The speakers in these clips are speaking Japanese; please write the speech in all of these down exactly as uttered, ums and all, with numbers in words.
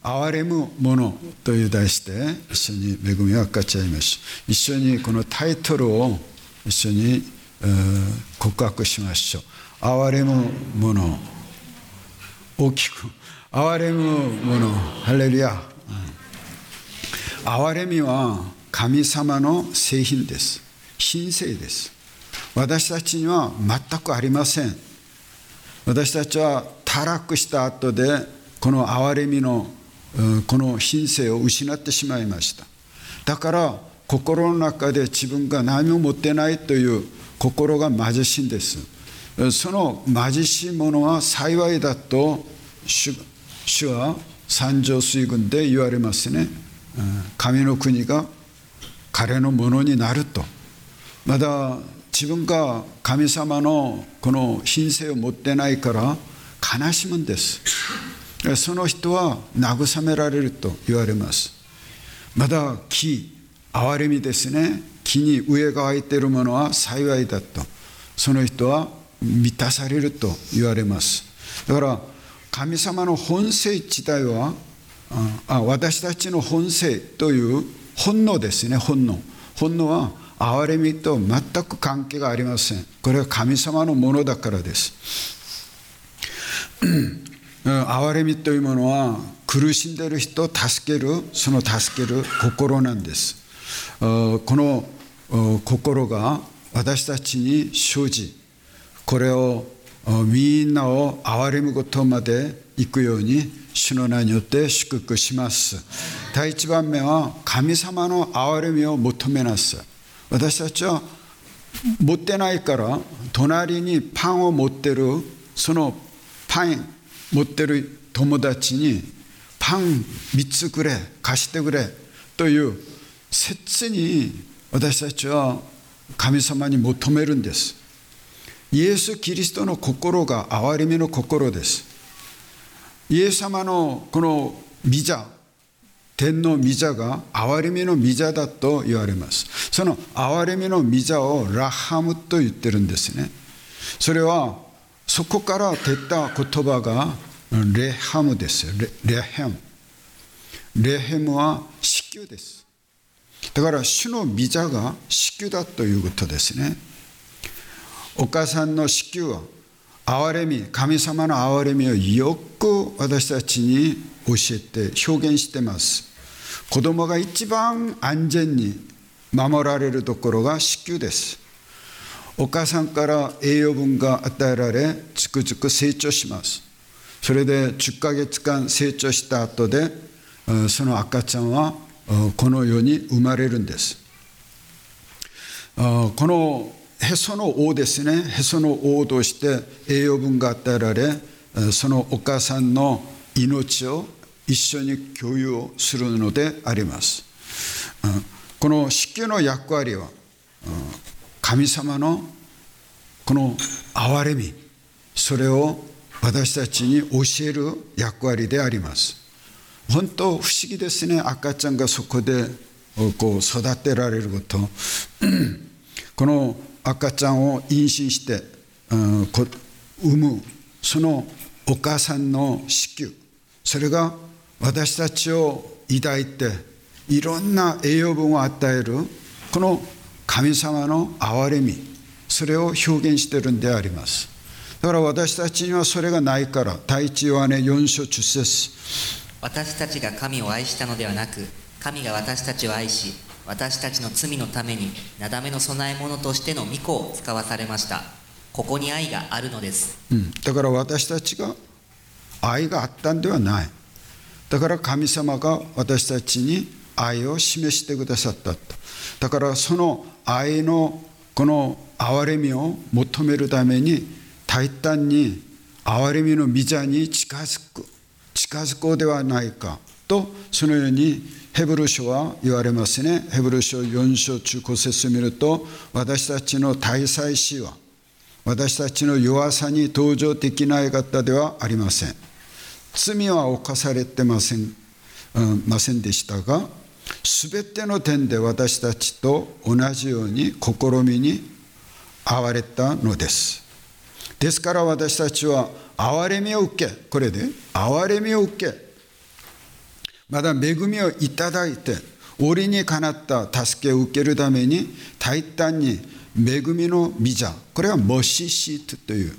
憐れむものという題して一緒に恵みを分かち合いましょう。一緒にこのタイトルを一緒に告白しましょう。憐れむもの、大きく憐れむもの、ハレルヤ。憐れみは神様の製品です。品性です。私たちには全くありません。私たちは堕落した後でこの憐れみのこの品性を失ってしまいました。だから心の中で自分が何も持ってないという心が貧しいんです。その貧しいものは幸いだと 主, 主は三条水軍で言われますね。神の国が彼のものになると。まだ自分が神様のこの品性を持ってないから悲しむんです。その人は慰められると言われます。まだ木、憐れみですね。木に上が開いているものは幸いだと。その人は満たされると言われます。だから神様の本性自体は、あ私たちの本性という本能ですね。本能。本能は憐れみと全く関係がありません。これは神様のものだからです。憐れみというものは苦しんでいる人を助ける、その助ける心なんです。この心が私たちに生じ、これをみんなを憐れむことまで行くように主の名によって祝福します。第一番目は神様の憐れみを求めなさい。私たちは持ってないから隣にパンを持ってる、そのパン持ってる友達にパンみっつくれ、貸してくれという切に私たちは神様に求めるんです。イエス・キリストの心が憐れみの心です。イエス様のこの御座、天の御座が憐れみの御座だと言われます。その憐れみの御座をラハムと言ってるんですね。それはそこから出た言葉がレハムですよ。 レ, レヘムレヘムは子宮です。だから主の御座が子宮だということですね。お母さんの子宮は憐れみ、神様の憐れみをよく私たちに教えて表現しています。子供が一番安全に守られるところが子宮です。お母さんから栄養分が与えられ、つくづく成長します。それでじゅっかげつかん成長した後で、その赤ちゃんはこの世に生まれるんです。このへその緒ですね。へその緒として栄養分が与えられ、そのお母さんの命を一緒に共有するのであります。この子宮の役割は神様のこの憐れみ、それを私たちに教える役割であります。本当不思議ですね。赤ちゃんがそこでこう育てられること。この赤ちゃんを妊娠して、うん、産むそのお母さんの子宮、それが私たちを抱いていろんな栄養分を与えるこの神様の憐れみ、それを表現しているんであります。だから私たちにはそれがないから、第一ヨハネよん章じゅっ節、 私たちが神を愛したのではなく、神が私たちを愛し、私たちの罪のためになだめの供え物としての御子を使わされました。ここに愛があるのです、 うん、だから私たちが愛があったんではない。だから神様が私たちに愛を示してくださったと。だからその愛のこの憐れみを求めるために大胆に憐れみの御座に近づく近づこうではないかと、そのようにヘブル書は言われますね。ヘブル書よん章じゅうご節を見ると、私たちの大祭司は私たちの弱さに同情できない方ではありません。罪は犯されてません、うん、ませんでしたが、すべての点で私たちと同じように試みに遭われたのです。ですから私たちは憐れみを受け、これで憐れみを受け、 また恵みをいただいて折にかなった助けを受けるために大胆に恵みの御座、これはモシシートという、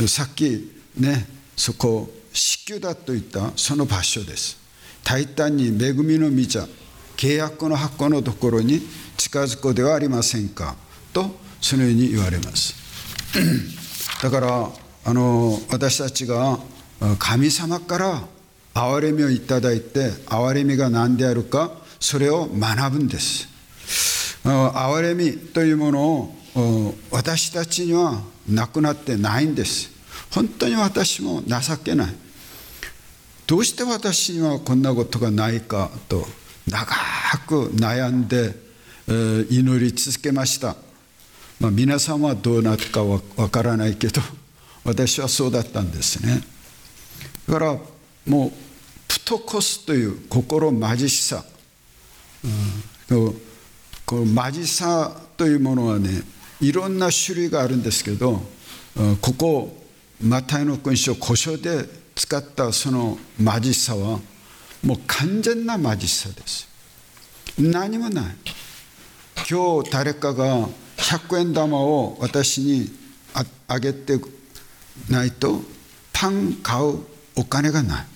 さっきねそこ子宮だといったその場所です。大胆に恵みの御座、契約の箱のところに近づこうではありませんかとそのように言われます。だからあの私たちが神様から憐れみをいただいて、憐れみが何であるかそれを学ぶんです。憐れみというものを私たちにはなくなってないんです。本当に私も情けない、どうして私にはこんなことがないかと長く悩んで祈り続けました。まあ、皆さんはどうなるかわからないけど私はそうだったんですね。だからもうプトコスという心貧しさ、うん、この貧しさというものはね、いろんな種類があるんですけど、ここマタイの福音書古書で使ったその貧しさはもう完全な貧しさです。何もない。今日誰かがひゃくえん玉を私にあげてないとパン買うお金がない。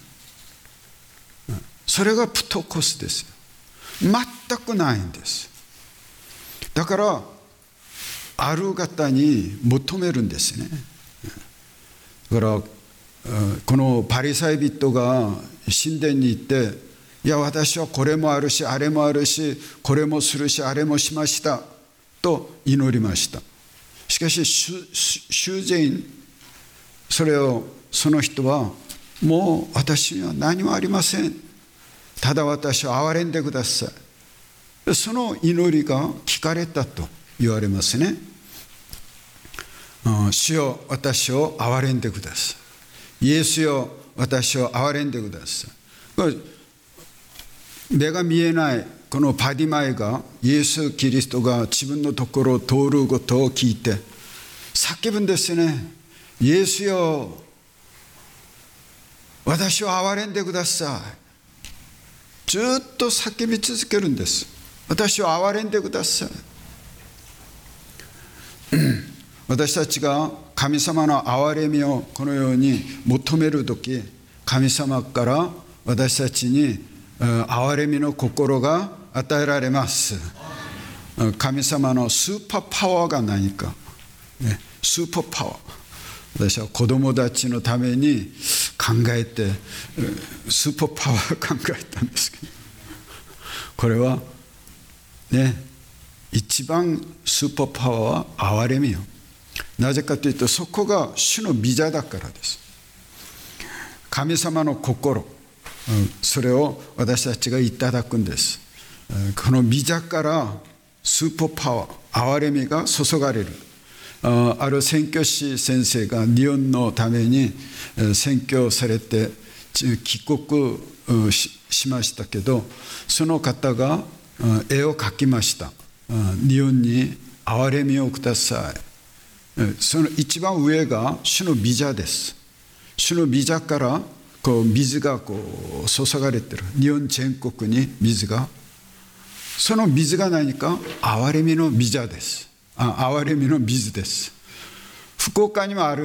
それがプトコスですよ。全くないんです。だからある方に求めるんですね。だからこのパリサイ人が神殿に行って、いや私はこれもあるしあれもあるしこれもするしあれもしましたと祈りました。しかし修善、それをその人はもう私には何もありません、ただ私を憐れんでください。その祈りが聞かれたと言われますね。主よ私を憐れんでください。イエスよ私を憐れんでください。目が見えないこのパディマイがイエス・キリストが自分のところを通ることを聞いて叫ぶんですね。イエスよ私を憐れんでください。ずっと叫び続けるんです。私を憐れんでください。私たちが神様の憐れみをこのように求めるとき、神様から私たちに憐れみの心が与えられます。神様のスーパーパワーが何か、ね、スーパーパワー、私は子供たちのために考えてスーパーパワー考えたんですけど、これはね、一番スーパーパワーは憐れみよ。なぜかというとそこが主の御座だからです。神様の心、それを私たちがいただくんです。この御座からスーパーパワー、憐れみが注がれる。ある宣教師先生が日本のために宣教されて帰国しましたけど、その方が絵を描きました。日本に憐れみをください。その一番上が主の御座です。主の御座からこう水がこう注がれている。日本全国に水が、その水が何か憐れみの御座です。あ、憐れみの水です。福岡にもある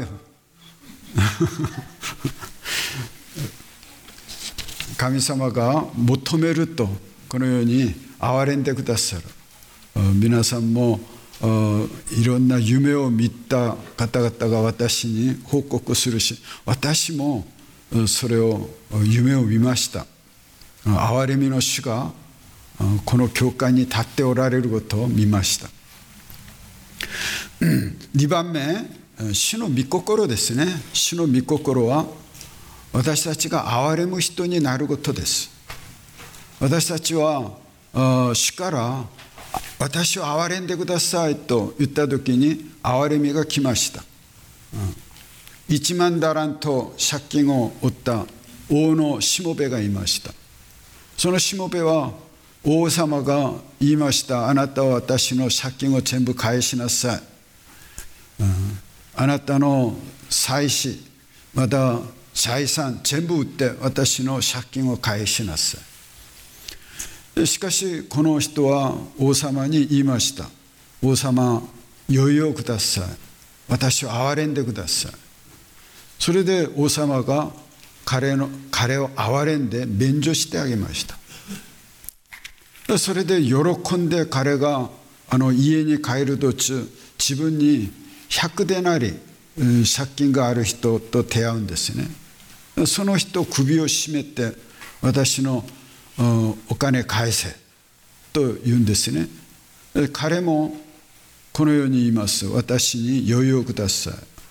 神様が求めるとこのように憐れんでくださる。皆さんもいろんな夢を見た方々が私に報告するし、私もそれを夢を見ました。憐れみの主がこの教会に立っておられることを見ました。にばんめ、主の御心ですね。主の御心は私たちが憐れむ人になることです。私たちは主から私を憐れんでくださいと言った時に憐れみが来ました。一万ダラント借金を負った王のしもべがいました。そのしもべは王様が言いました。あなたは私の借金を全部返しなさい。あなたの妻子また財産全部売って私の借金を返しなさい。 しかしこの人は王様に言いました。王様、余裕をください。私を憐れんでください。それで王様が彼の彼を憐れんで免除してあげました。それで喜んで彼があの家に帰る途中、自分にひゃくデナリ借金がある人と出会うんですね。その人首を絞めて、私のお金返せと言うんですね。彼もこのように言います。私に余裕をください。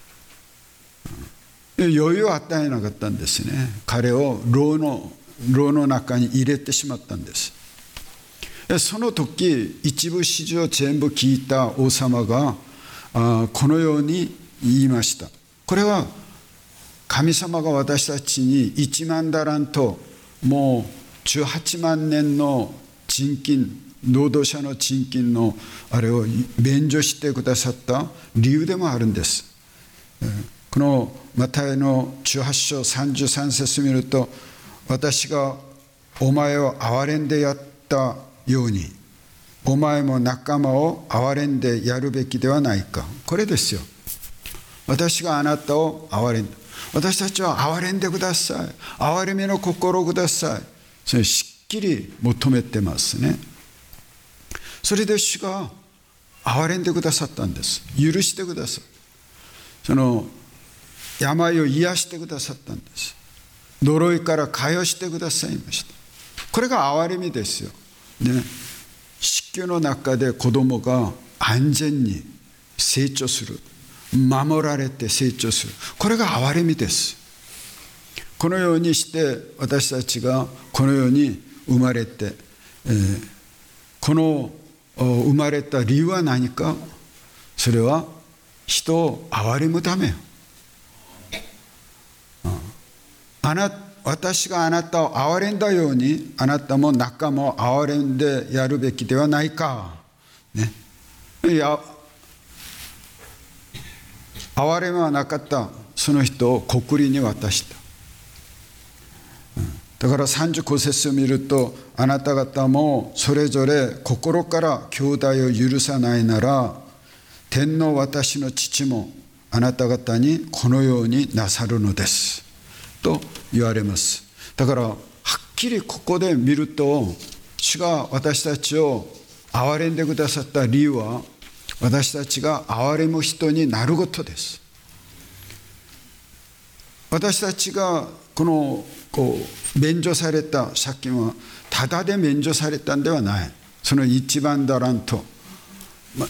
余裕を与えなかったんですね。彼を牢の牢の中に入れてしまったんです。その時、一部始終を全部聞いた王様がこのように言いました。これは神様が私たちにいちまんダラント、もうじゅうはちまんねんの賃金、労働者の賃金のあれを免除してくださった理由でもあるんです。このマタイのじゅうはち章さんじゅうさん節を見ると、私がお前を憐れんでやったように、お前も仲間を憐れんでやるべきではないか。これですよ。私があなたを憐れんで、私たちは憐れんでください。憐れみの心をください。それしっきり求めてますね。それで主が憐れんでくださったんです。許してください。その病を癒してくださったんです。呪いから解放してくださいました。これが憐れみですよ。ね、子宮の中で子供が安全に成長する。守られて成長する。これが憐れみです。このようにして私たちがこのように生まれて、えー、この生まれた理由は何か。それは人を憐れむためよ。あな私があなたを憐れんだように、あなたも仲間を憐れんでやるべきではないか、ね、いや憐れみはなかったその人を国利に渡した。だからさんじゅうご節を見ると、あなた方もそれぞれ心から兄弟を許さないなら、天の私の父もあなた方にこのようになさるのですと言われます。だからはっきりここで見ると、主が私たちを憐れんでくださった理由は、私たちが憐れむ人になることです。私たちがこのこう免除された借金はただで免除されたんではない。その一万ダラント、ま、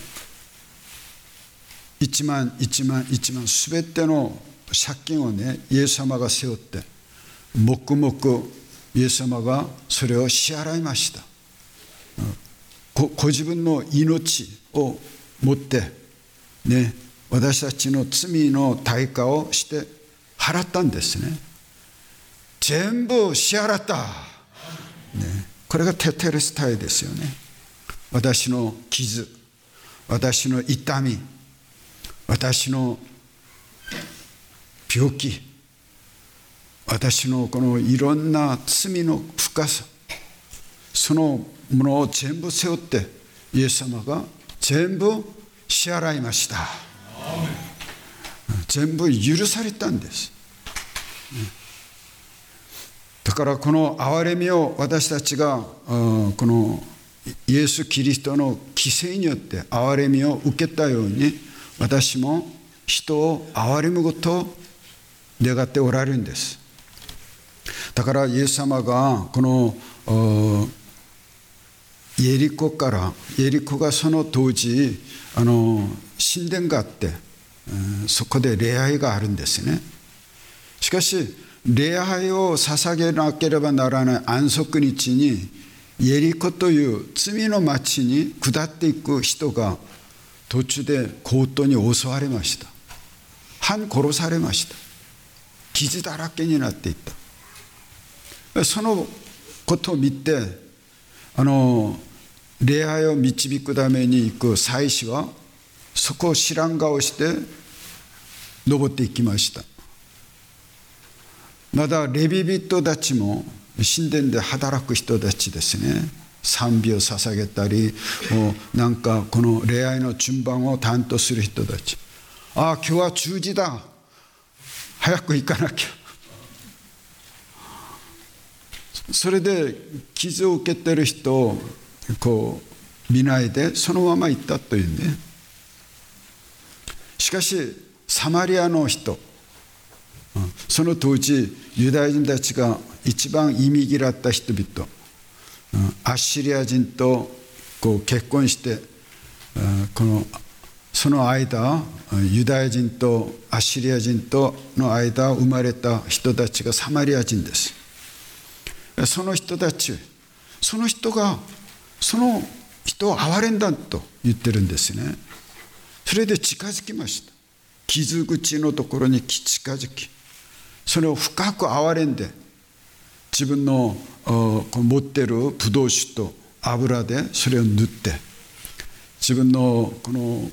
一万一万一万すべての借金をね、イエス様が背負って、黙々イエス様がそれを支払いました。ご, ご自分の命を持ってね、私たちの罪の対価をして払ったんですね。全部支払った、ね、これがテテレスタイですよね。私の傷、私の痛み、私の病気、私のこのいろんな罪の深さ、そのものを全部背負ってイエス様が全部支払いました。全部許されたんです。だからこの憐れみを私たちがこのイエス・キリストの犠牲によって憐れみを受けたように、私も人を憐れむことを願っておられるんです。だからイエス様がこのエリコから、エリコがその当時あの神殿があって、そこで礼拝があるんですね。しかし礼拝を捧げなければならない安息日に、エリコという罪の町に下っていく人が途中で強盗に襲われました。半殺されました。傷だらけになっていった。そのことを見て、あの礼拝を導くために行く祭司はそこを知らん顔して登っていきました。まだレビ人たちも神殿で働く人たちですね。 賛美を捧げたり、もうなんかこの礼拝の順番を担当する人たち、ああ今日はじゅうじだ、早く行かなきゃ。それで傷を受けてる人をこう見ないでそのまま行ったというね。しかしサマリアの人、その当時ユダヤ人たちが一番忌み嫌った人々、アッシリア人とこう結婚して、このその間ユダヤ人とアッシリア人との間生まれた人たちがサマリア人です。その人たち、その人がその人を憐れんだと言ってるんですね。それで近づきました。傷口のところに近づき、それを深く憐れんで、自分の持っているブドウ酒と油でそれを塗って、自分のこの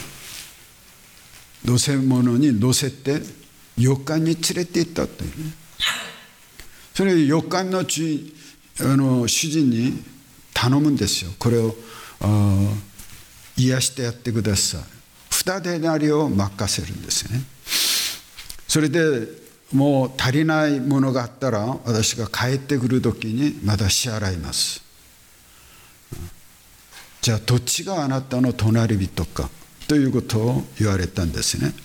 乗せ物に乗せて洋館に連れて行ったというね。それ洋館の主あの主人に頼むんですよ。これを癒してやってください。二デナリを任せるんですね。それでもう足りないものがあったら私が帰ってくる時にまた支払います。じゃあどっちがあなたの隣人かということを言われたんですね。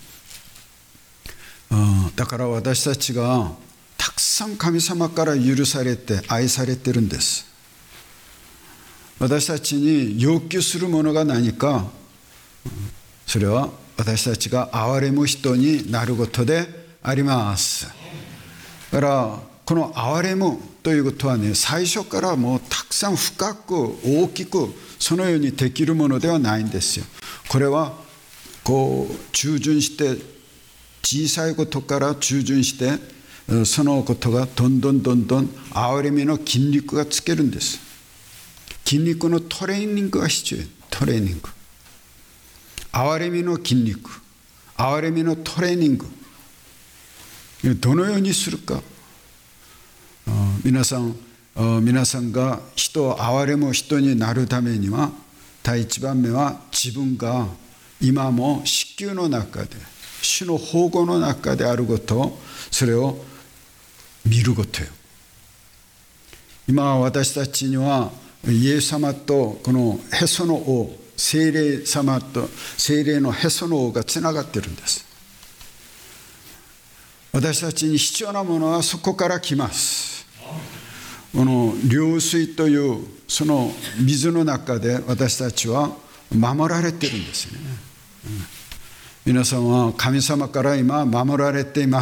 だから私たちがたくさん神様から許されて愛されてるんです。私たちに要求するものが何か、それは私たちが憐れむ人になることであります。だからこの憐れむということはね、最初からもうたくさん深く大きくそのようにできるものではないんですよ。これはこう従順して小さいことから従順してそのことがどんどんどんどん憐れみの筋肉がつけるんです。筋肉のトレーニングが必要。トレーニング、憐れみの筋肉、憐れみのトレーニング、どのようにするか。皆さん皆さんが人を憐れむ人になるためには、第一番目は自分が今も子宮の中で主の保護の中であることを、それを見ることよ。今私たちにはイエス様とこのへその緒、聖霊様と聖霊のへその緒がつながっているんです。私たちに必要なものはそこから来ます。この流水というその水の中で私たちは守られているんですね。皆さんは神様から今守られています。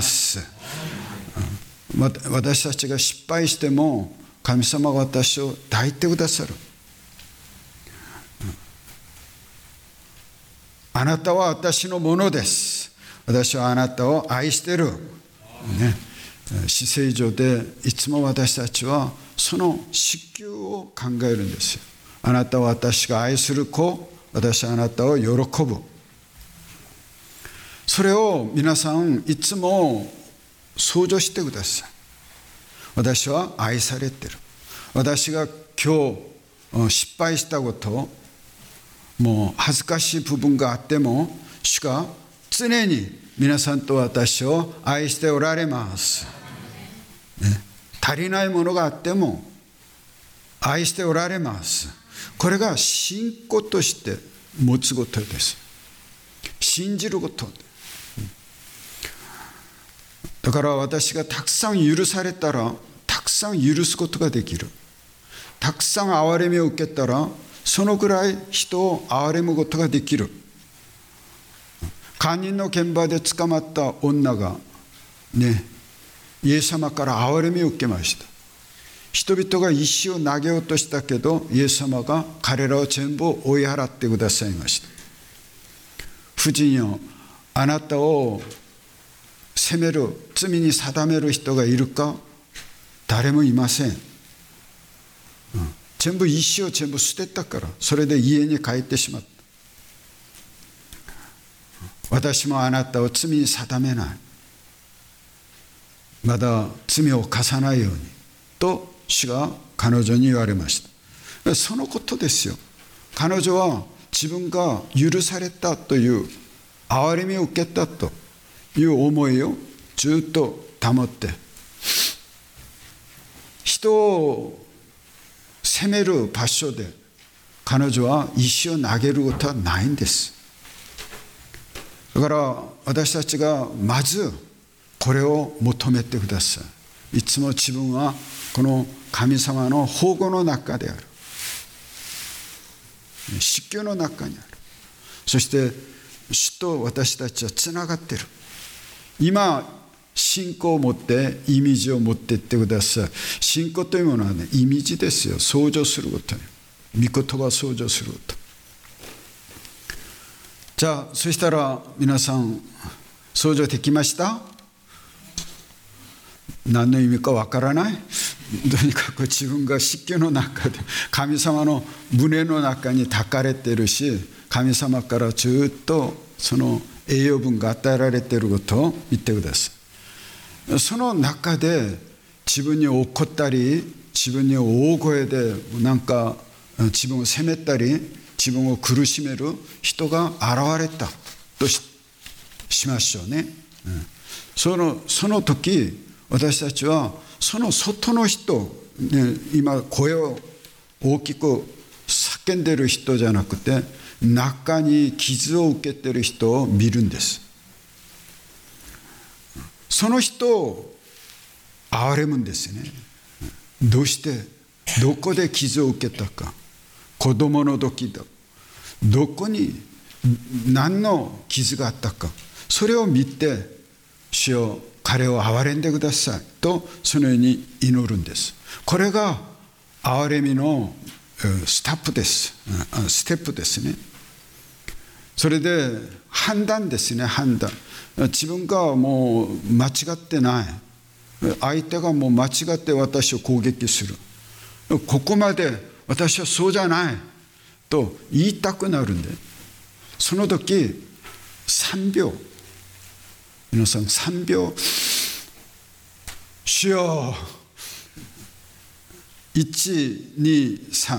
私たちが失敗しても神様が私を抱いてくださる。あなたは私のものです。私はあなたを愛している。ね、至聖所でいつも私たちはその子宮を考えるんですよ。あなたは私が愛する子、私はあなたを喜ぶ。それを皆さんいつも想像してください。私は愛されている。私が今日失敗したこと、もう恥ずかしい部分があっても、主が常に皆さんと私を愛しておられます、ね、足りないものがあっても愛しておられます。これが信仰として持つことです。信じること。だから私がたくさん許されたらたくさん許すことができる。たくさん憐れみを受けたらそのぐらい人を憐れむことができる。姦淫の現場で捕まった女がね、イエス様から憐れみを受けました。人々が石を投げようとしたけど、イエス様が彼らを全部追い払ってくださいました。夫人よ、あなたを責める、罪に定める人がいるか？誰もいません、うん、全部石を全部捨てたから、それで家に帰ってしまった。私もあなたを罪に定めない、まだ罪を犯さないようにと主が彼女に言われました。 そのことですよ。彼女は自分が許されたという憐れみを受けたという思いをずっと保って、人を責める場所で彼女は石を投げることはないんです。だから私たちがまずこれを求めてください。いつも自分はこの神様の保護の中である、至急の中にある。そして主と私たちはつながっている。今信仰を持ってイメージを持っていってください。信仰というものはね、イメージですよ。想像することね。御言葉を想像すること。じゃあそしたら皆さん想像できました？何の意味かわからない？とにかく自分が湿気の中で神様の胸の中に抱かれているし、神様からずっとその栄養分が与えられていることを言ってください。その中で自分に怒ったり、自分に大声でなんか自分を責めたり、自分を苦しめる人が現れたと し, しましょうね、うん、そのその時私たちはその外の人、ね、今声を大きく叫んでる人じゃなくて、中に傷を受けてる人を見るんです。その人を憐れむんですね。どうして、どこで傷を受けたか、子供の時だ、どこに何の傷があったか、それを見て、主よ彼を憐れんでくださいとそのように祈るんです。これが憐れみのスタップです。ステップですね。それで判断ですね。判断。自分がもう間違ってない、相手がもう間違って私を攻撃する、ここまで私はそうじゃないと言いたくなるんで、その時さんびょう、皆さんさんびょう、主よいち、に、さん、い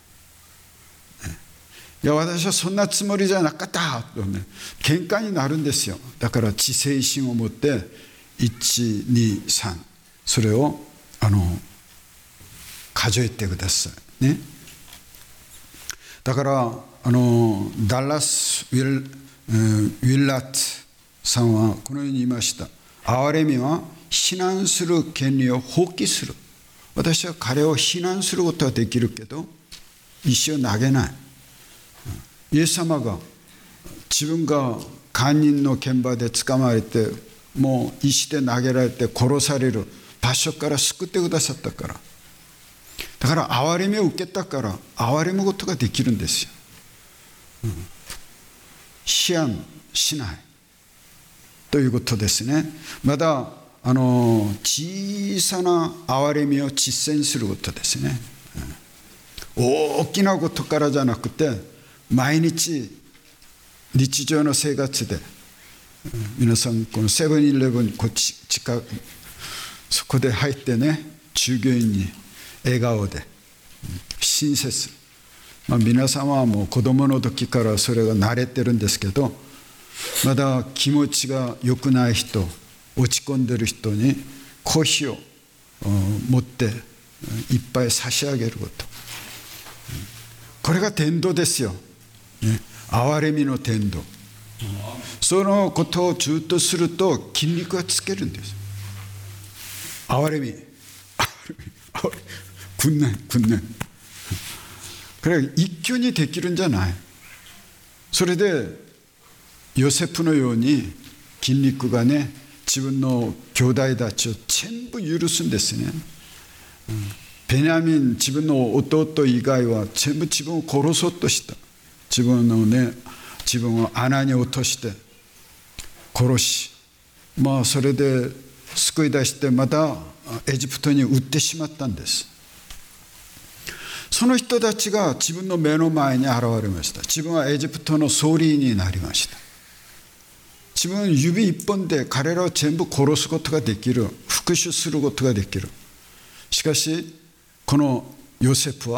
や私はそんなつもりじゃなかったとね、喧嘩になるんですよ。だから自制心を持っていち、に、さん、それをあの数えてくださいね。だからあのダラス・ウィル、ウィルラットさんはこのように言いました。憐れみは非難する権利を放棄する。私は彼を非難することはできるけど石を投げない。イエス様が自分が姦淫の現場で捕まえて、もう石で投げられて殺される場所から救ってくださったから、だから憐れみを受けたから憐れむことができるんですよ、うん、批判しないということですね。まだあの小さな憐れみを実践することですね、うん、大きなことからじゃなくて、毎日日常の生活で、うん、皆さんこのセブンイレブンこっち近くそこで入ってね、従業員に笑顔で親切、まあ、皆さんはもう子供の時からそれが慣れてるんですけど、まだ気持ちが良くない人、落ち込んでる人にコーヒーを持っていっぱい差し上げること、これが伝道ですよ、ね、憐れみの伝道。そのことをずっとすると筋肉がつけるんです。憐れみ、憐れみ、憐れみ、訓練、訓練。これは一挙にできるんじゃない。それでヨセフのように筋肉がね、自分の兄弟たちを全部許すんですね。ベニヤミン、自分の弟以外は全部自分を殺そうとした。自分のね、自分を穴に落として殺し、まあそれで救い出してまたエジプトに売ってしまったんです。その人たちが自分の目の前に現れました。自分はエジプトの総理になりました。自分指一本で彼らを全部殺すことができる、復讐することができる。しかしこのヨセフは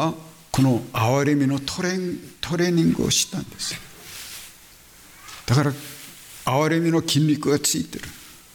この憐れみのトレン、トレーニングをしたんです。だから憐れみの筋肉がついてる。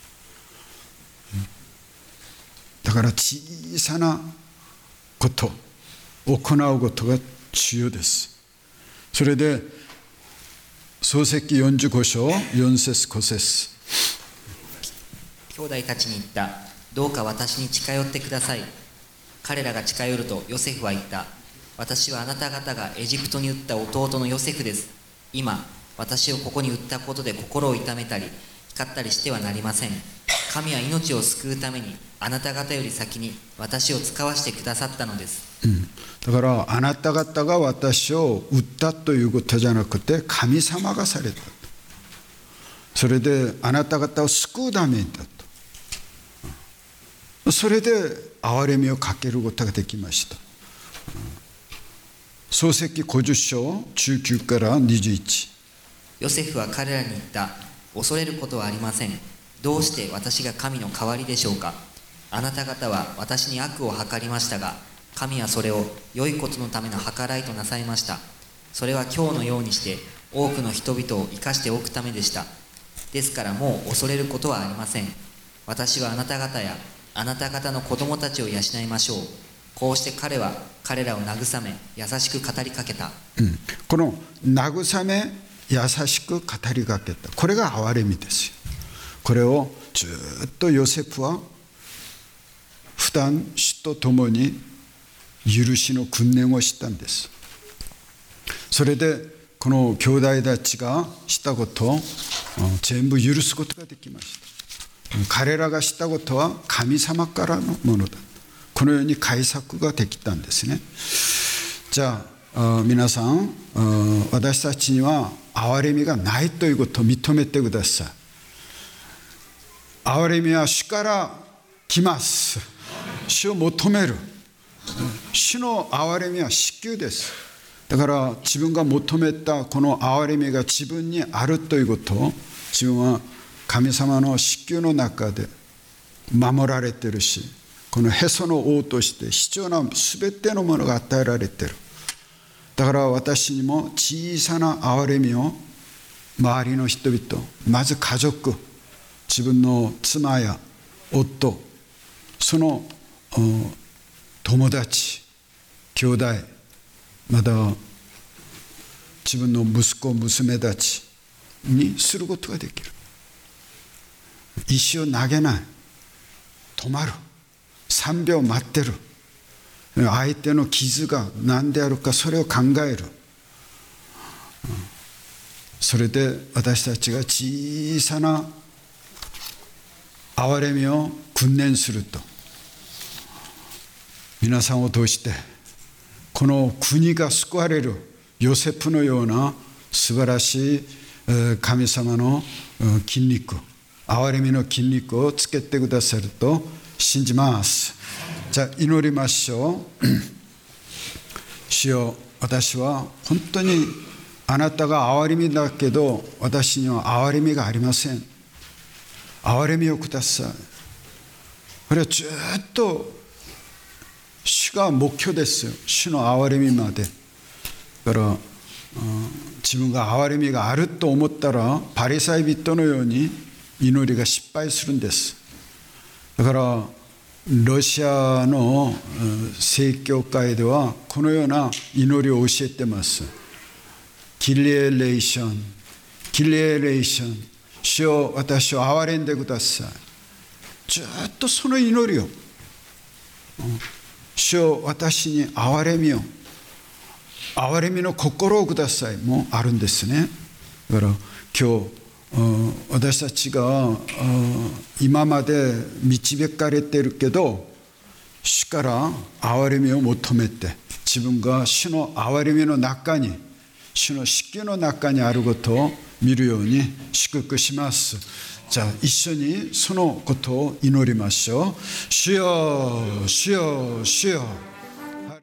だから小さなこと行うことが重要です。それで創世記よんじゅうご章よん節ご節、 兄弟たちに言った。どうか私に近寄ってください。彼らが近寄るとヨセフは言った。私はあなた方がエジプトに売った弟のヨセフです。今私をここに売ったことで心を痛めたり怒ったりしてはなりません。神は命を救うためにあなた方より先に私を使わしてくださったのです、 うん、だからあなた方が私を売ったということじゃなくて、神様がされた。それであなた方を救うためにだと。それで憐れみをかけることができました。創世記ごじゅう章じゅうきゅうからにじゅういち。 ヨセフは彼らに言った。恐れることはありません。どうして私が神の代わりでしょうか。あなた方は私に悪を計りましたが、神はそれを良いことのための計らいとなさいました。それは今日のようにして多くの人々を生かしておくためでした。ですからもう恐れることはありません。私はあなた方やあなた方の子供たちを養いましょう。こうして彼は彼らを慰め優しく語りかけた、 うん、この慰め優しく語りかけた、これが憐れみですよ。これをずっとヨセフは普段主と共に許しの訓練をしたんです。それでこの兄弟たちがしたことを全部許すことができました。彼らがしたことは神様からのものだ、このように解釈ができたんですね。じゃあ皆さん、私たちには憐れみがないということを認めてください。憐れみは主から来ます。主を求める。主の憐れみは至急です。だから自分が求めたこの憐れみが自分にあるということを、自分は神様の至急の中で守られているし、このへその緒として必要な全てのものが与えられている。だから私にも小さな憐れみを周りの人々、まず家族、自分の妻や夫、その友達、兄弟、また自分の息子娘たちにすることができる。石を投げない、止まる、さんびょう待ってる、相手の傷が何であるかそれを考える。それで私たちが小さな憐れみを訓練すると、皆さんを通してこの国が救われるヨセフのような素晴らしい神様の筋肉、憐れみの筋肉をつけてくださると信じます。じゃあ祈りましょう。主よ、私は本当にあなたが憐れみだけど私には憐れみがありません。憐れみをください。これはずっと主が目標ですよ。主の憐れみまで。だから、うん、自分が憐れみがあると思ったらパリサイ人のように祈りが失敗するんです。だからロシアの正教会ではこのような祈りを教えてます。キリエレーション、キリエレーション、主よ私を憐れんでください。ずっとその祈りを、主よ私に憐れみを、憐れみの心をくださいもあるんですね。だから今日私たちが今まで導かれているけど、主から憐れみを求めて、自分が主の憐れみの中に、主の至急の中にあることを見るように祝福します。じゃあ一緒にそのことを祈りましょう。主よ、主よ、主よ。